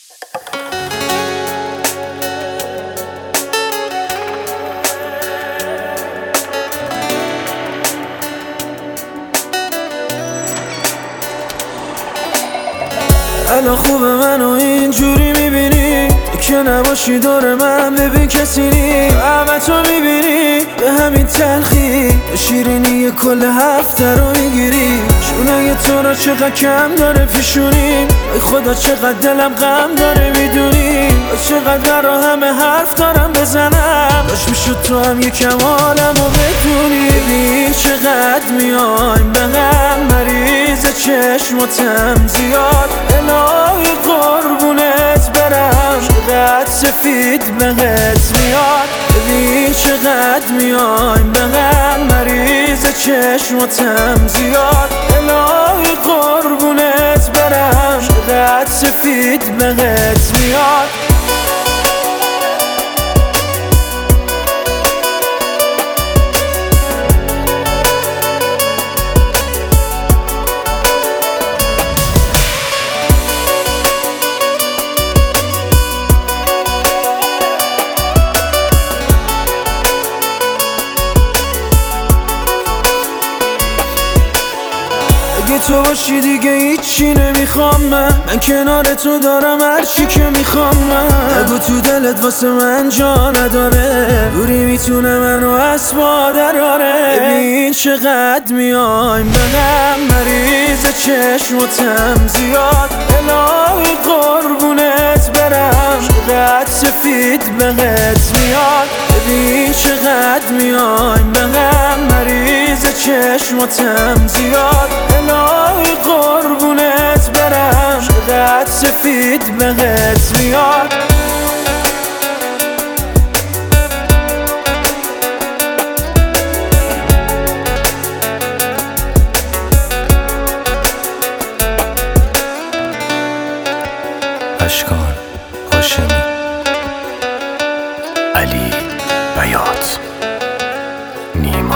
الان خوبه منو اینجوری میبینی که نباشی دور من، ببین کسی نی همه تو میبینی به همین تلخی شیرینی کل هفته رو میگیری. چونه تو را چقدر کم داره پیشونی، ای خدا چقدر دلم غم داره میدونی، چقدر را همه حرف دارم بزنم، باش میشد تو هم یکم عالمو بدونی. ببین چقدر میایم به هم مریض چشماتم زیاد، الهی قربونت برم چقدر سفید بهت میاد. ببین چقدر میایم به هم مریض چشماتم زیاد، الهی قربونت برم چقدر سفید بهت میاد. اگه تو باشی دیگه هیچی نمیخوام، من کنار تو دارم هرچی که میخوام. اگه تو دلت واسه من جا نداره، دوری میتونه منو از پا دراره. ببین چقدر میایم به هم مریض چشماتم زیاد، الهی قربونت برم چقدر سفید بهت میاد. ببین چقدر میایم به هم مریض چشماتم زیاد، الهی قربونت برم چقدر سفید بهت میاد. اشکان هاشمی، علی بیات، نیما